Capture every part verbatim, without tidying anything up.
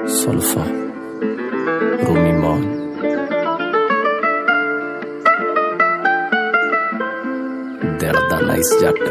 ਸੁਲਫਾ ਰੂਮੀ ਮੌਨ ਦਿਲ ਦਾ ਨਾਈਸ ਜੱਟ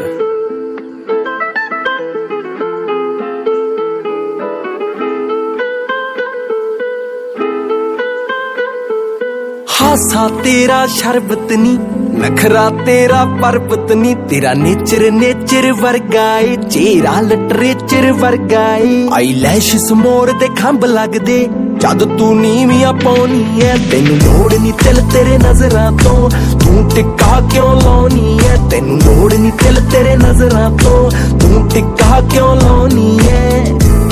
ਹਾਸਾ ਤੇਰਾ ਸ਼ਰਬਤ ਨੀ ਨਖਰਾ ਤੇਰਾ ਪਰਬਤ ਨੀ ਤੇਰਾ ਨੇਚਰ ਨੇਚਰ ਵਰਗਾਏ ਚਿਹਰਾ ਲਿਟਰੇਚਰ ਵਰਗਾਏ ਆਈ ਲੈਸ਼ਸ ਮੋਰ ਦੇ ਖੰਭ ਲੱਗਦੇ ਜਦ ਤੂੰ ਨੀਵੀਆਂ ਪਾਉਣੀ ਐ ਤੈਨੂੰ ਲੋੜ ਨੀ ਤਿਲ ਤੇਰੇ ਨਜ਼ਰਾਂ ਤੋਂ ਤੂੰ ਟਿੱਕਾ ਕਿਉਂ ਲਾਉਣੀ ਐ ਤੈਨੂੰ ਲੋੜ ਨੀ ਤਿਲ ਤੇਰੇ ਨਜ਼ਰਾਂ ਤੋਂ ਤੂੰ ਟਿੱਕਾ ਕਿਉਂ ਲਾਉਣੀ ਐ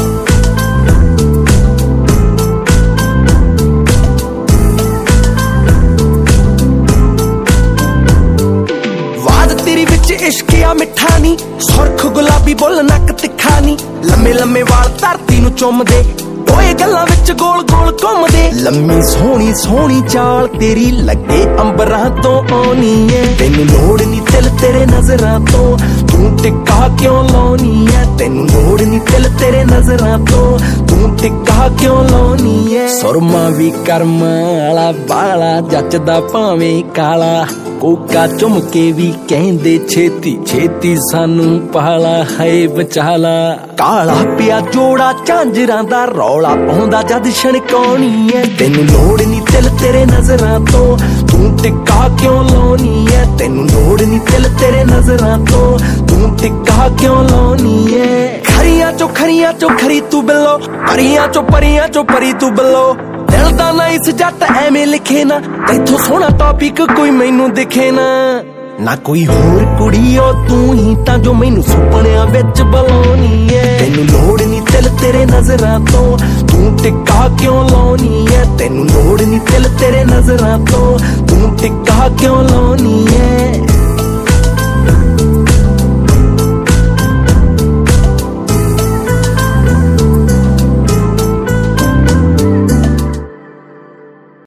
ਇਸ਼ਕਿਆ ਮਿੱਠਾ ਨੀ ਸੁਰਖ ਗੁਲਾਬੀ ਬੁੱਲ ਨੱਕ ਤਿੱਖਾ ਨੀ ਲੰਮੇ ਲੰਮੇ ਵਾਲ ਧਰਤੀ ਨੂੰ ਚੁੰਮਦੇ ਓਏ ਗੱਲਾਂ ਵਿੱਚ ਗੋਲ ਗੋਲ ਘੁੰਮਦੇ ਲੰਮੀ ਸੋਹਣੀ ਸੋਹਣੀ ਚਾਲ ਤੇਰੀ ਲੱਗੇ ਅੰਬਰਾਂ ਤੋਂ ਆਉਣੀ ਏ ਤੈਨੂੰ ਲੋੜ ਨੀ ਤਿਲ ਤੇਰੇ ਨਜ਼ਰਾਂ ਤੋਂ ਤੂੰ ਟਿੱਕਾ ਕਿਉਂ ਲਾਉਣੀ ਏ ਤੈਨੂੰ ਲੋੜ ਨੀ ਤਿਲ ਤੇਰੇ ਨਜ਼ਰਾਂ ਤੋਂ ਤੂੰ ਟਿੱਕਾ ਕਿਉਂ ਲਾਉਣੀ ਏ ਸੁਰਮਾ ਵੀ ਕਰਮ ਵਾਲਾ ਬਾਲਾ ਜੱਚਦਾ ਭਾਵੇਂ ਕਾਲਾ ਕੋਕਾ ਚੁੰਮ ਕੇ ਵੀ ਕਹਿੰਦੇ ਛੇਤੀ ਛੇਤੀ ਸਾਨੂੰ ਪਾਲਾ ਹੈ ਬਚਾਲਾ ਕਾਲਾ ਪਿਆ ਜੋੜਾ ਝਾਂਜਰਾਂ ਦਾ ਰੌਲਾ ਪਾਉਂਦਾ ਜਦ ਛਣਕਾਉਣੀ ਐ ਤੈਨੂੰ ਲੋੜ ਨੀ ਤਿਲ ਤੇਰੇ ਨਜ਼ਰਾਂ ਤੋਂ ਤੂੰ ਟਿੱਕਾ ਕਿਉਂ ਲਾਉਣੀ ਐ ਤੈਨੂੰ ਲੋੜ ਨੀ ਤਿਲ ਤੇਰੇ ਨਜ਼ਰਾਂ ਤੋਂ ਤੂੰ ਟਿੱਕਾ ਕਿਉਂ ਲਾਉਣੀ ਐ ਖਰੀਆਂ ਚੋਂ ਖਰੀਆਂ ਚੋਂ ਖਰੀ ਤੂੰ ਬਿੱਲੋ ਪਰੀਆਂ ਚੋਂ ਪਰੀਆਂ ਚੋਂ ਪਰੀ ਤੂੰ ਬਿੱਲੋ ਦਿਲ ਦਾ ਨਾਈਸ ਜੱਟ ਐਵੇਂ ਲਿਖੇ ਨਾ ਤੈਥੋਂ ਸੋਹਣਾ ਟੌਪਿਕ ਕੋਈ ਮੈਨੂੰ ਦਿਖੇ ਨਾ ਨਾ ਕੋਈ ਹੋਰ ਕੁੜੀ ਓ ਤੂੰ ਹੀ ਤਾਂ ਜੋ ਮੈਨੂੰ ਸੁਪਨਿਆਂ ਵਿੱਚ ਬੁਲਾਉਣੀ ਏ ਤੈਨੂੰ ਲੋੜ ਨੀ ਤਿਲ ਤੇਰੇ ਨਜ਼ਰਾਂ ਤੋਂ ਤੂੰ ਟਿੱਕਾ ਕਿਉਂ ਲਾਉਣੀ ਏ ਤੈਨੂੰ ਲੋੜ ਨੀ ਤਿਲ ਤੇਰੇ ਨਜ਼ਰਾਂ ਤੋਂ ਤੂੰ ਟਿੱਕਾ ਕਿਉਂ ਲਾਉਣੀ ਏ